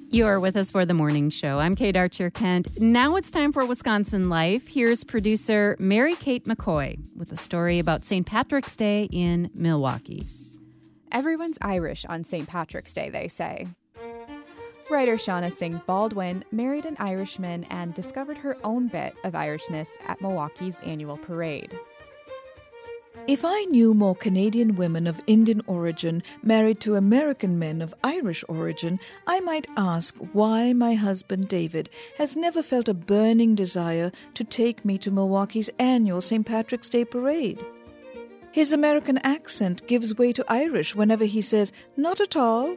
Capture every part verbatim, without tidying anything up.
You're with us for the morning show. I'm Kate Archer-Kent. Now it's time for Wisconsin Life. Here's producer Mary Kate McCoy with a story about Saint Patrick's Day in Milwaukee. Everyone's Irish on Saint Patrick's Day, they say. Writer Shauna Singh Baldwin married an Irishman and discovered her own bit of Irishness at Milwaukee's annual parade. If I knew more Canadian women of Indian origin married to American men of Irish origin, I might ask why my husband David has never felt a burning desire to take me to Milwaukee's annual Saint Patrick's Day parade. His American accent gives way to Irish whenever he says, "Not at all."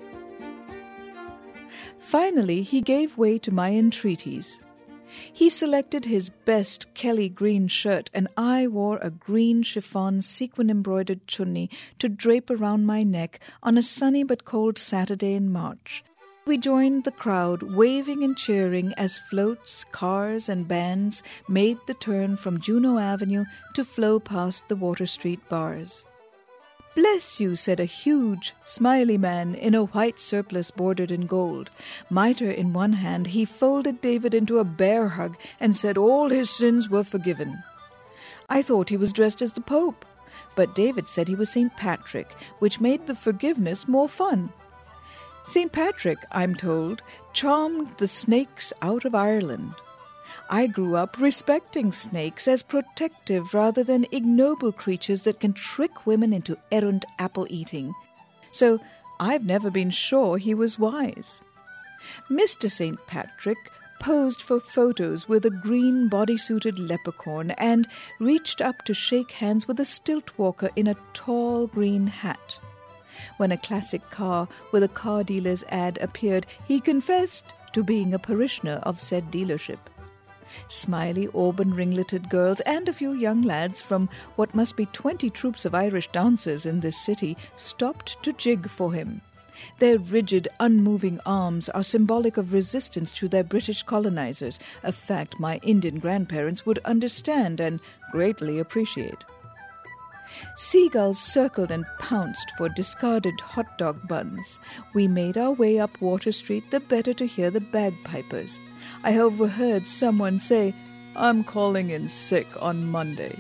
Finally, he gave way to my entreaties. He selected his best Kelly green shirt, and I wore a green chiffon sequin-embroidered chunni to drape around my neck on a sunny but cold Saturday in March. We joined the crowd, waving and cheering as floats, cars, and bands made the turn from Juneau Avenue to flow past the Water Street bars. "Bless you," said a huge, smiley man in a white surplice bordered in gold. Mitre in one hand, he folded David into a bear hug and said all his sins were forgiven. I thought he was dressed as the Pope, but David said he was Saint Patrick, which made the forgiveness more fun. Saint Patrick, I'm told, charmed the snakes out of Ireland. I grew up respecting snakes as protective rather than ignoble creatures that can trick women into errant apple eating. So I've never been sure he was wise. Mister Saint Patrick posed for photos with a green bodysuited leprechaun and reached up to shake hands with a stilt walker in a tall green hat. When a classic car with a car dealer's ad appeared, he confessed to being a parishioner of said dealership. Smiley, auburn ringleted girls and a few young lads from what must be twenty troops of Irish dancers in this city stopped to jig for him. Their rigid, unmoving arms are symbolic of resistance to their British colonizers, a fact my Indian grandparents would understand and greatly appreciate. Seagulls circled and pounced for discarded hot dog buns. We made our way up Water Street the better to hear the bagpipers. I overheard someone say, "I'm calling in sick on Monday."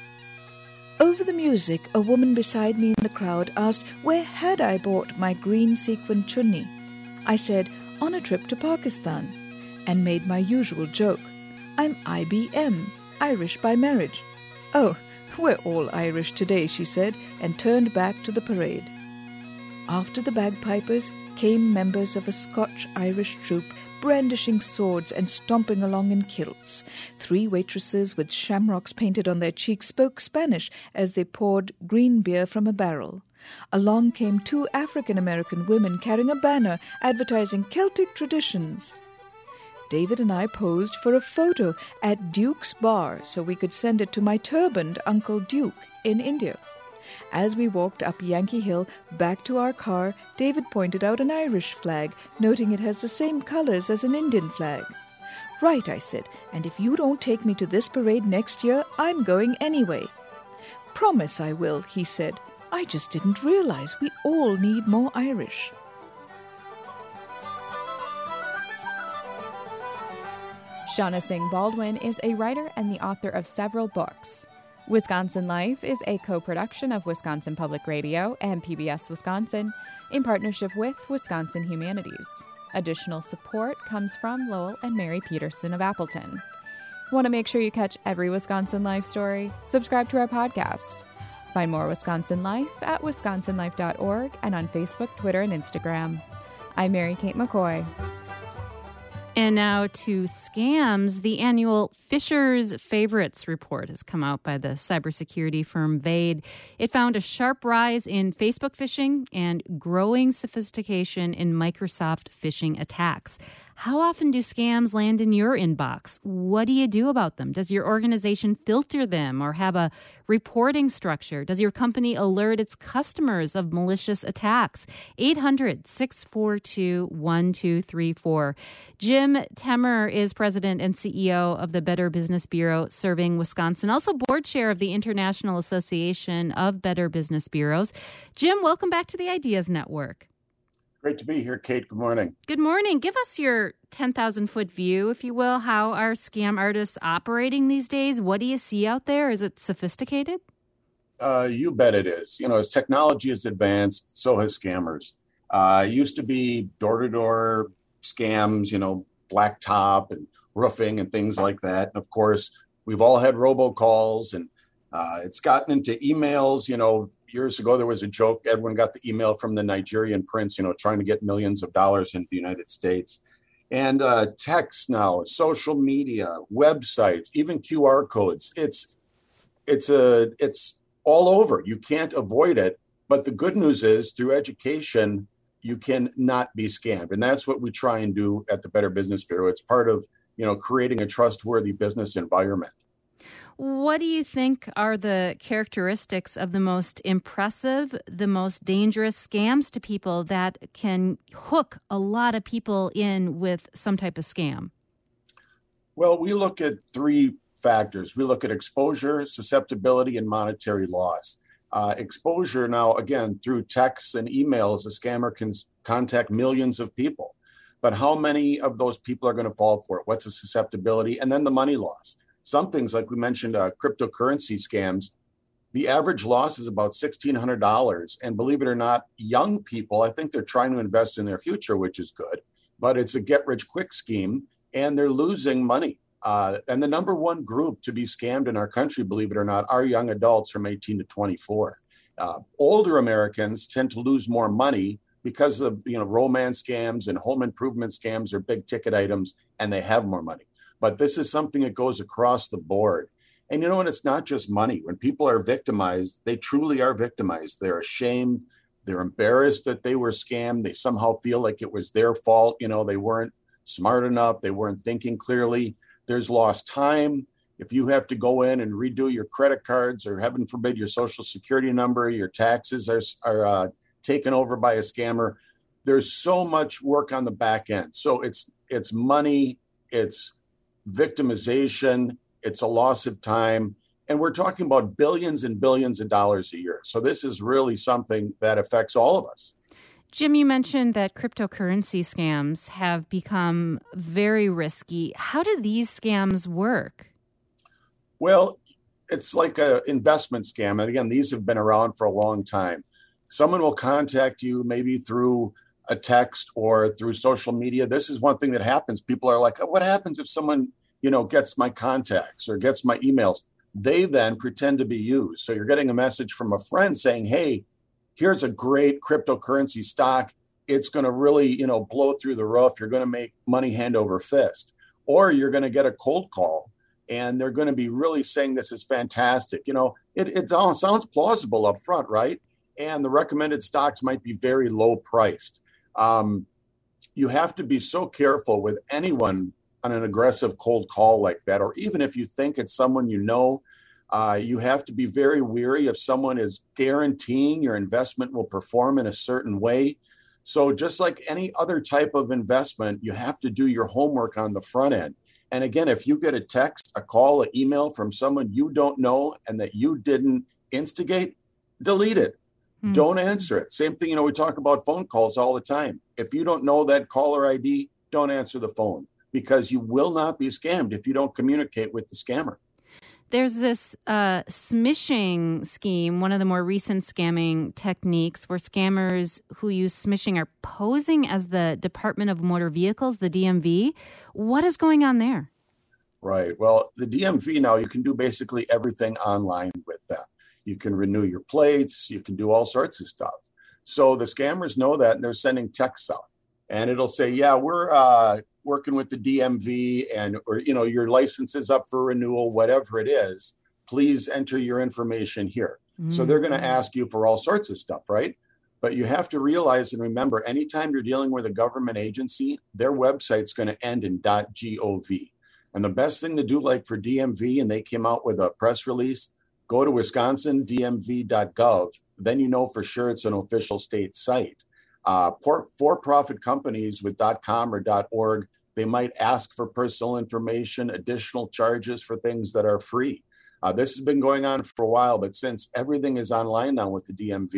Over the music, a woman beside me in the crowd asked where had I bought my green sequin chunni. I said, on a trip to Pakistan, and made my usual joke. I'm I B M, Irish by marriage. "Oh, we're all Irish today," she said, and turned back to the parade. After the bagpipers came members of a Scotch-Irish troupe, brandishing swords and stomping along in kilts. Three waitresses with shamrocks painted on their cheeks spoke Spanish as they poured green beer from a barrel. Along came two African-American women carrying a banner advertising Celtic traditions. David and I posed for a photo at Duke's Bar so we could send it to my turbaned Uncle Duke in India. As we walked up Yankee Hill back to our car, David pointed out an Irish flag, noting it has the same colors as an Indian flag. "Right," I said, "and if you don't take me to this parade next year, I'm going anyway." "Promise I will," he said. "I just didn't realize we all need more Irish." Shauna Singh Baldwin is a writer and the author of several books. Wisconsin Life is a co-production of Wisconsin Public Radio and P B S Wisconsin in partnership with Wisconsin Humanities. Additional support comes from Lowell and Mary Peterson of Appleton. Want to make sure you catch every Wisconsin Life story? Subscribe to our podcast. Find more Wisconsin Life at wisconsin life dot org and on Facebook, Twitter, and Instagram. I'm Mary Kate McCoy. And now to scams. The annual Fisher's Favorites report has come out by the cybersecurity firm Vade. It found a sharp rise in Facebook phishing and growing sophistication in Microsoft phishing attacks. How often do scams land in your inbox? What do you do about them? Does your organization filter them or have a reporting structure? Does your company alert its customers of malicious attacks? eight hundred, six four two, one two three four. Jim Temmer is president and C E O of the Better Business Bureau serving Wisconsin, also board chair of the International Association of Better Business Bureaus. Jim, welcome back to the Ideas Network. Great to be here, Kate. Good morning. Good morning. Give us your ten thousand foot view, if you will. How are scam artists operating these days? What do you see out there? Is it sophisticated? Uh, you bet it is. You know, as technology has advanced, so has scammers. Uh, it used to be door-to-door scams, you know, blacktop and roofing and things like that. And of course, we've all had robocalls, and uh, it's gotten into emails. You know, years ago, there was a joke. Everyone got the email from the Nigerian prince, you know, trying to get millions of dollars into the United States. And uh, text now, social media, websites, even Q R codes. It's it's a it's all over. You can't avoid it. But the good news is, through education, you can not be scammed. And that's what we try and do at the Better Business Bureau. It's part of, you know, creating a trustworthy business environment. What do you think are the characteristics of the most impressive, the most dangerous scams to people that can hook a lot of people in with some type of scam? Well, we look at three factors. We look at exposure, susceptibility, and monetary loss. Uh, exposure now, again, through texts and emails, a scammer can contact millions of people. But how many of those people are going to fall for it? What's the susceptibility? And then the money loss. Some things, like we mentioned, uh, cryptocurrency scams, the average loss is about sixteen hundred dollars. And believe it or not, young people, I think they're trying to invest in their future, which is good. But it's a get-rich-quick scheme, and they're losing money. Uh, and the number one group to be scammed in our country, believe it or not, are young adults from eighteen to twenty-four. Uh, older Americans tend to lose more money because of, you know, romance scams and home improvement scams are big ticket items, and they have more money. But this is something that goes across the board. And you know, and it's not just money. When people are victimized, they truly are victimized. They're ashamed. They're embarrassed that they were scammed. They somehow feel like it was their fault. You know, they weren't smart enough. They weren't thinking clearly. There's lost time. If you have to go in and redo your credit cards, or heaven forbid, your social security number, your taxes are, are uh, taken over by a scammer, there's so much work on the back end. So it's it's money, it's victimization, it's a loss of time. And we're talking about billions and billions of dollars a year. So this is really something that affects all of us. Jim, you mentioned that cryptocurrency scams have become very risky. How do these scams work? Well, it's like an investment scam. And again, these have been around for a long time. Someone will contact you maybe through a text or through social media. This is one thing that happens. People are like, oh, what happens if someone, you know, gets my contacts or gets my emails? They then pretend to be you. So you're getting a message from a friend saying, hey, here's a great cryptocurrency stock. It's going to really, you know, blow through the roof. You're going to make money hand over fist. Or you're going to get a cold call, and they're going to be really saying this is fantastic. You know, it, it all sounds plausible up front, right? And the recommended stocks might be very low priced. Um, you have to be so careful with anyone on an aggressive cold call like that, or even if you think it's someone you know, uh, you have to be very wary if someone is guaranteeing your investment will perform in a certain way. So just like any other type of investment, you have to do your homework on the front end. And again, if you get a text, a call, an email from someone you don't know and that you didn't instigate, delete it. Mm-hmm. Don't answer it. Same thing, you know, we talk about phone calls all the time. If you don't know that caller I D, don't answer the phone, because you will not be scammed if you don't communicate with the scammer. There's this uh, smishing scheme, one of the more recent scamming techniques, where scammers who use smishing are posing as the Department of Motor Vehicles, the D M V. What is going on there? Right. Well, the D M V now, you can do basically everything online with them. You can renew your plates. You can do all sorts of stuff. So the scammers know that, and they're sending texts out. And it'll say, yeah, we're uh, working with the D M V, and, or, you know, your license is up for renewal, whatever it is. Please enter your information here. Mm-hmm. So they're going to ask you for all sorts of stuff, right? But you have to realize and remember, anytime you're dealing with a government agency, their website's going to end in .gov. And the best thing to do, like for D M V, and they came out with a press release, go to wisconsin d m v dot gov. Then you know for sure it's an official state site. Uh, for-profit companies with .com or .org, they might ask for personal information, additional charges for things that are free. Uh, this has been going on for a while, but since everything is online now with the D M V,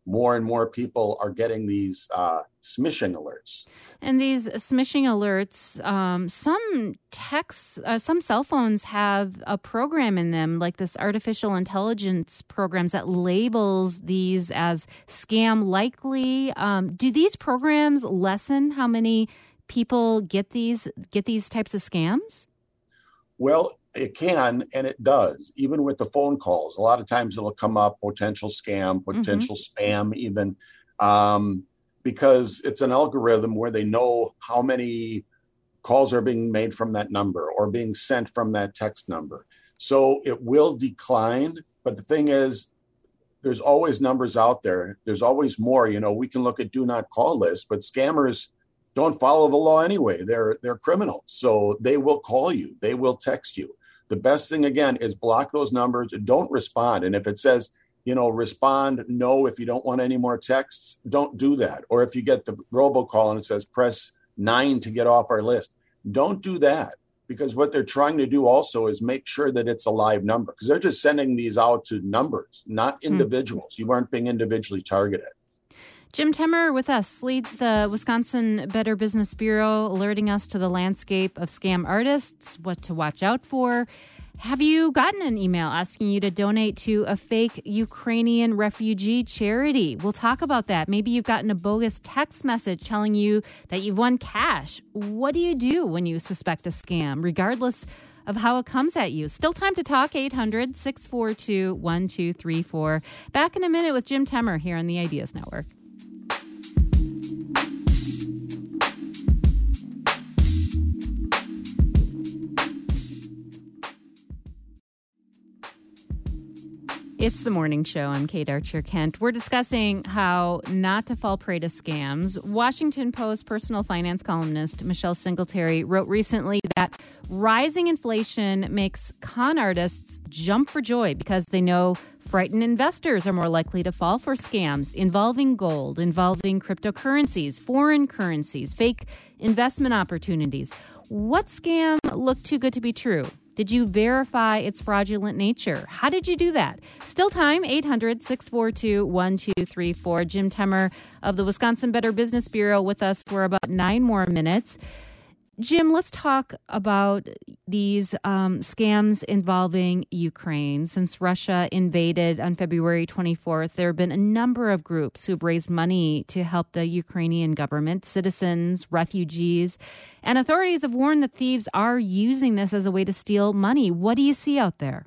more and more people are getting these uh, smishing alerts. And these smishing alerts, um, some texts, uh, some cell phones have a program in them, like this artificial intelligence programs that labels these as scam likely. Um, do these programs lessen how many people get these get these types of scams? Well, it can, and it does, even with the phone calls. A lot of times it'll come up potential scam, potential mm-hmm. spam, even. Um, because it's an algorithm where they know how many calls are being made from that number or being sent from that text number. So it will decline. But the thing is, there's always numbers out there. There's always more. You know, we can look at do not call lists, but scammers don't follow the law anyway. They're they're criminals. So they will call you. They will text you. The best thing, again, is block those numbers. Don't respond. And if it says, you know, respond no if you don't want any more texts, don't do that. Or if you get the robocall and it says press nine to get off our list, don't do that. Because what they're trying to do also is make sure that it's a live number, because they're just sending these out to numbers, not individuals. Mm. You aren't being individually targeted. Jim Temmer with us leads the Wisconsin Better Business Bureau, alerting us to the landscape of scam artists, what to watch out for. Have you gotten an email asking you to donate to a fake Ukrainian refugee charity? We'll talk about that. Maybe you've gotten a bogus text message telling you that you've won cash. What do you do when you suspect a scam, regardless of how it comes at you? Still time to talk, eight hundred, six four two, one two three four. Back in a minute with Jim Temmer here on the Ideas Network. It's the morning show. I'm Kate Archer-Kent. We're discussing how not to fall prey to scams. Washington Post personal finance columnist Michelle Singletary wrote recently that rising inflation makes con artists jump for joy because they know frightened investors are more likely to fall for scams involving gold, involving cryptocurrencies, foreign currencies, fake investment opportunities. What scam looked too good to be true? Did you verify its fraudulent nature? How did you do that? Still time, eight hundred, six four two, one two three four. Jim Temmer of the Wisconsin Better Business Bureau with us for about nine more minutes. Jim, let's talk about these um, scams involving Ukraine. Since Russia invaded on February twenty-fourth, there have been a number of groups who've raised money to help the Ukrainian government, citizens, refugees, and authorities have warned that thieves are using this as a way to steal money. What do you see out there?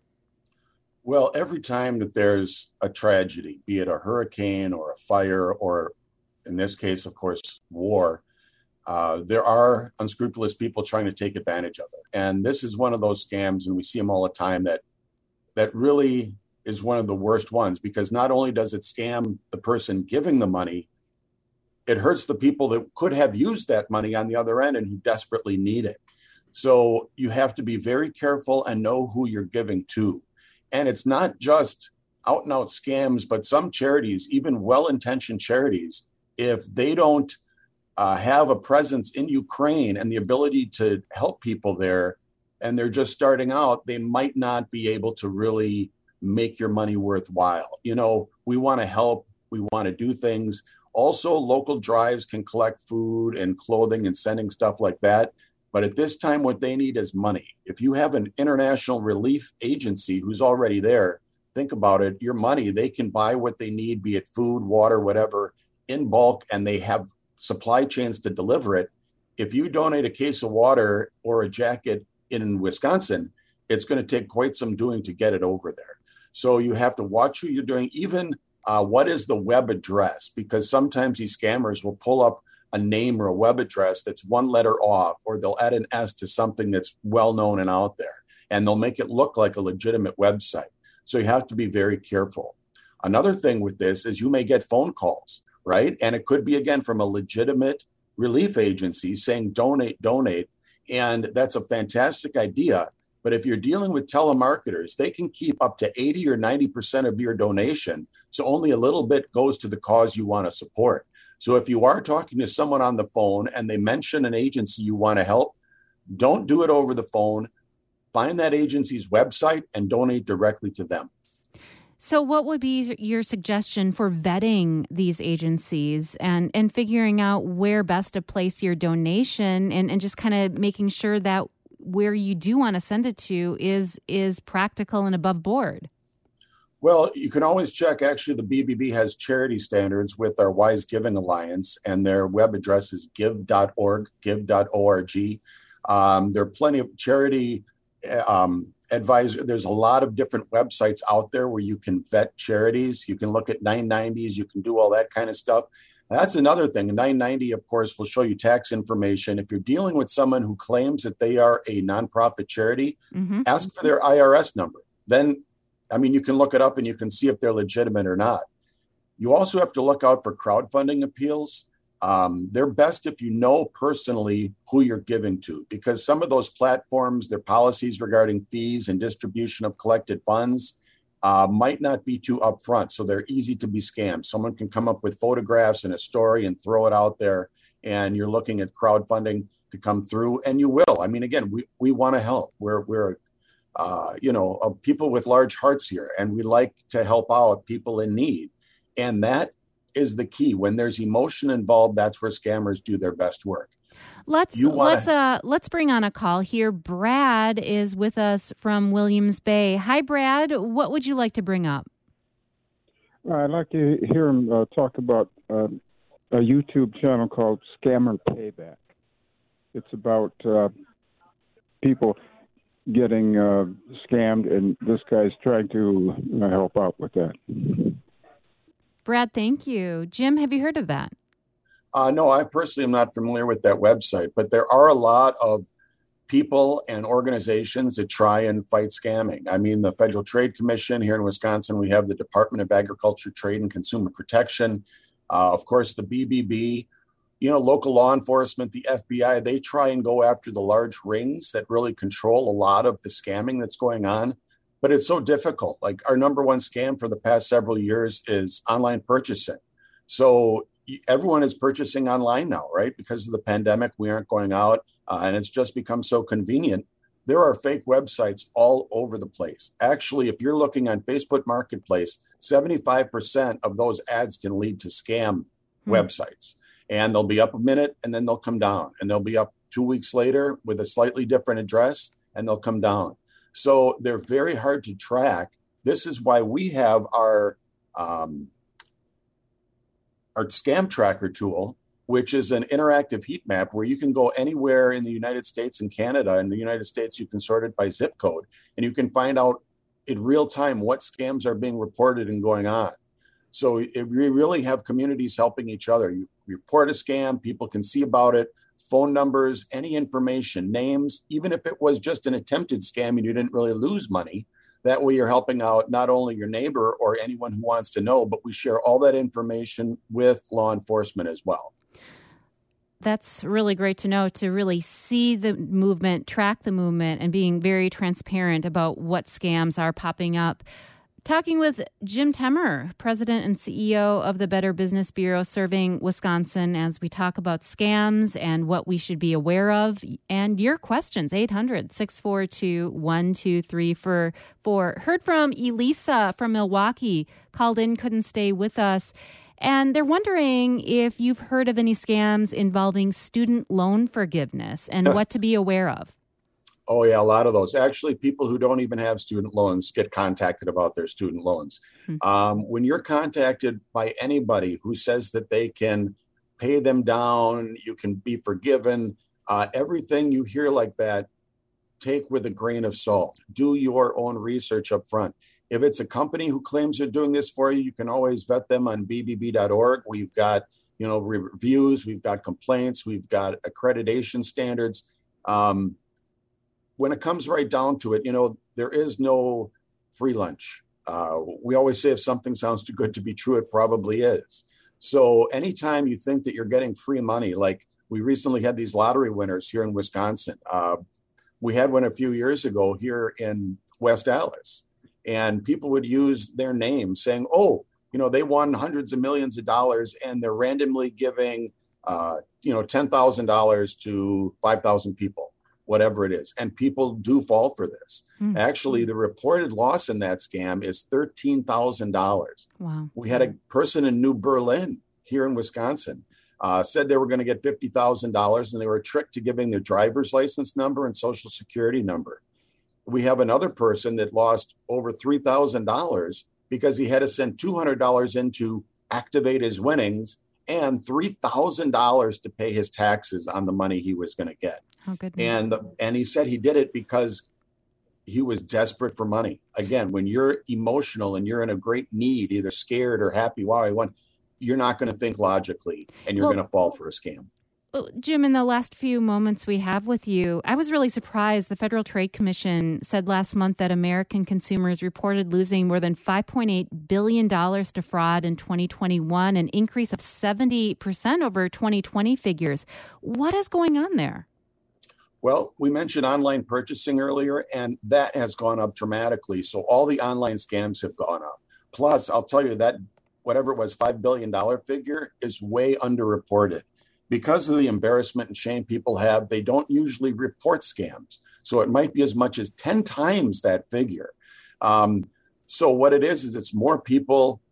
Well, every time that there's a tragedy, be it a hurricane or a fire, or in this case, of course, war, Uh, there are unscrupulous people trying to take advantage of it. And this is one of those scams, and we see them all the time, that that really is one of the worst ones, because not only does it scam the person giving the money, it hurts the people that could have used that money on the other end and who desperately need it. So you have to be very careful and know who you're giving to. And it's not just out and out scams, but some charities, even well-intentioned charities, if they don't Uh, have a presence in Ukraine and the ability to help people there, and they're just starting out, they might not be able to really make your money worthwhile. You know, we want to help, we want to do things. Also, local drives can collect food and clothing and sending stuff like that. But at this time, what they need is money. If you have an international relief agency who's already there, think about it, your money, they can buy what they need, be it food, water, whatever, in bulk, and they have supply chains to deliver it. If you donate a case of water or a jacket in Wisconsin, it's going to take quite some doing to get it over there. So you have to watch who you're doing. Even uh, what is the web address? Because sometimes these scammers will pull up a name or a web address that's one letter off, or they'll add an S to something that's well known and out there, and they'll make it look like a legitimate website. So you have to be very careful. Another thing with this is you may get phone calls, right? And it could be, again, from a legitimate relief agency saying donate, donate. And that's a fantastic idea. But if you're dealing with telemarketers, they can keep up to eighty or ninety percent of your donation. So only a little bit goes to the cause you want to support. So if you are talking to someone on the phone and they mention an agency you want to help, don't do it over the phone. Find that agency's website and donate directly to them. So what would be your suggestion for vetting these agencies and, and figuring out where best to place your donation and, and just kind of making sure that where you do want to send it to is is practical and above board? Well, you can always check. Actually, the B B B has charity standards with our Wise Giving Alliance, and their web address is give dot org, give dot org. Um, there are plenty of charity um, advisor. There's a lot of different websites out there where you can vet charities. You can look at nine nineties. You can do all that kind of stuff. That's another thing. nine ninety, of course, will show you tax information. If you're dealing with someone who claims that they are a nonprofit charity, mm-hmm. ask for their I R S number. Then, I mean, you can look it up and you can see if they're legitimate or not. You also have to look out for crowdfunding appeals. Um, they're best if you know personally who you're giving to, because some of those platforms, their policies regarding fees and distribution of collected funds uh, might not be too upfront. So they're easy to be scammed. Someone can come up with photographs and a story and throw it out there, and you're looking at crowdfunding to come through, and you will. I mean, again, we, we want to help. We're, we're uh, you know, uh, people with large hearts here, and we like to help out people in need. And that is the key. When there's emotion involved, that's where scammers do their best work. Let's wanna... let's uh let's bring on a call here. Brad is with us from Williams Bay. Hi, Brad. What would you like to bring up? I'd like to hear him uh, talk about uh, a YouTube channel called Scammer Payback. It's about uh, people getting uh, scammed, and this guy's trying to uh, help out with that. Brad, thank you. Jim, have you heard of that? Uh, no, I personally am not familiar with that website, but there are a lot of people and organizations that try and fight scamming. I mean, the Federal Trade Commission here in Wisconsin, we have the Department of Agriculture, Trade and Consumer Protection, uh, of course, the B B B, you know, local law enforcement, the F B I, they try and go after the large rings that really control a lot of the scamming that's going on. But it's so difficult. Like, our number one scam for the past several years is online purchasing. So everyone is purchasing online now, right? Because of the pandemic, we aren't going out, uh, and it's just become so convenient. There are fake websites all over the place. Actually, if you're looking on Facebook Marketplace, seventy-five percent of those ads can lead to scam hmm. websites. And they'll be up a minute and then they'll come down. And they'll be up two weeks later with a slightly different address and they'll come down. So they're very hard to track. This is why we have our um, our scam tracker tool, which is an interactive heat map where you can go anywhere in the United States and Canada. In the United States, you can sort it by zip code, and you can find out in real time what scams are being reported and going on. So it, we really have communities helping each other. You report a scam, people can see about it, phone numbers, any information, names, even if it was just an attempted scam and you didn't really lose money. That way you're helping out not only your neighbor or anyone who wants to know, but we share all that information with law enforcement as well. That's really great to know, to really see the movement, track the movement, and being very transparent about what scams are popping up. Talking with Jim Temmer, President and C E O of the Better Business Bureau, serving Wisconsin, as we talk about scams and what we should be aware of. And your questions, eight hundred, six four two, one two three four. Heard from Elisa from Milwaukee, called in, couldn't stay with us. And they're wondering if you've heard of any scams involving student loan forgiveness and what to be aware of. Oh, yeah, a lot of those. Actually, people who don't even have student loans get contacted about their student loans. Mm-hmm. Um, when you're contacted by anybody who says that they can pay them down, you can be forgiven, uh, everything you hear like that, take with a grain of salt. Do your own research up front. If it's a company who claims they're doing this for you, you can always vet them on b b b dot org. We've got, you know, reviews, we've got complaints, we've got accreditation standards. Um, When it comes right down to it, you know, there is no free lunch. Uh, we always say if something sounds too good to be true, it probably is. So anytime you think that you're getting free money, like we recently had these lottery winners here in Wisconsin. Uh, we had one a few years ago here in West Allis, and people would use their name saying, oh, you know, they won hundreds of millions of dollars and they're randomly giving, uh, you know, ten thousand dollars to five thousand people. whatever it is. And people do fall for this. Mm. Actually, the reported loss in that scam is thirteen thousand dollars. Wow. We had a person in New Berlin here in Wisconsin uh, said they were going to get fifty thousand dollars, and they were tricked to giving their driver's license number and social security number. We have another person that lost over three thousand dollars because he had to send two hundred dollars in to activate his winnings and three thousand dollars to pay his taxes on the money he was going to get. Oh, goodness. And, the, and he said he did it because he was desperate for money. Again, when you're emotional and you're in a great need, either scared or happy, wow, I want, you're not going to think logically, and you're well, going to fall for a scam. Jim, in the last few moments we have with you, I was really surprised. The Federal Trade Commission said last month that American consumers reported losing more than five point eight billion dollars to fraud in twenty twenty-one, an increase of seventy percent over twenty twenty figures. What is going on there? Well, we mentioned online purchasing earlier, and that has gone up dramatically. So all the online scams have gone up. Plus, I'll tell you that whatever it was, five billion dollars figure is way underreported. Because of the embarrassment and shame people have, they don't usually report scams. So it might be as much as ten times that figure. Um, so what it is, is it's more people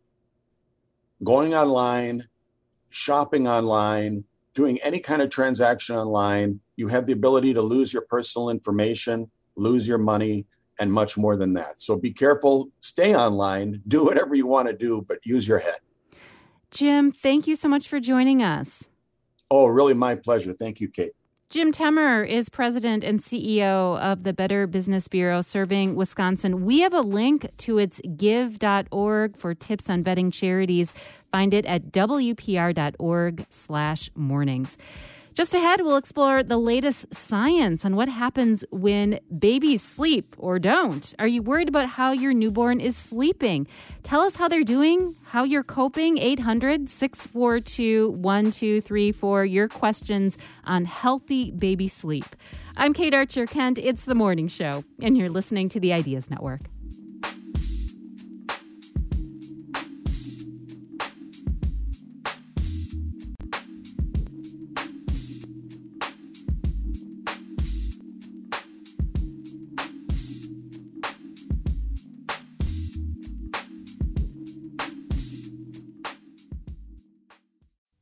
going online, shopping online, doing any kind of transaction online. You have the ability to lose your personal information, lose your money, and much more than that. So be careful, stay online, do whatever you want to do, but use your head. Jim, thank you so much for joining us. Oh, really, my pleasure. Thank you, Kate. Jim Temmer is president and C E O of the Better Business Bureau serving Wisconsin. We have a link to its give dot org for tips on vetting charities. Find it at W P R dot org slash mornings. Just ahead, we'll explore the latest science on what happens when babies sleep or don't. Are you worried about how your newborn is sleeping? Tell us how they're doing, how you're coping. eight hundred, six four two, one two three four. Your questions on healthy baby sleep. I'm Kate Archer-Kent. It's The Morning Show, and you're listening to the Ideas Network.